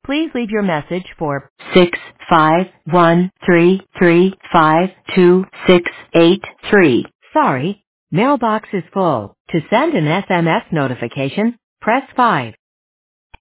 Please leave your message for 651-335-2683. Sorry, mailbox is full. To send an SMS notification, press 5.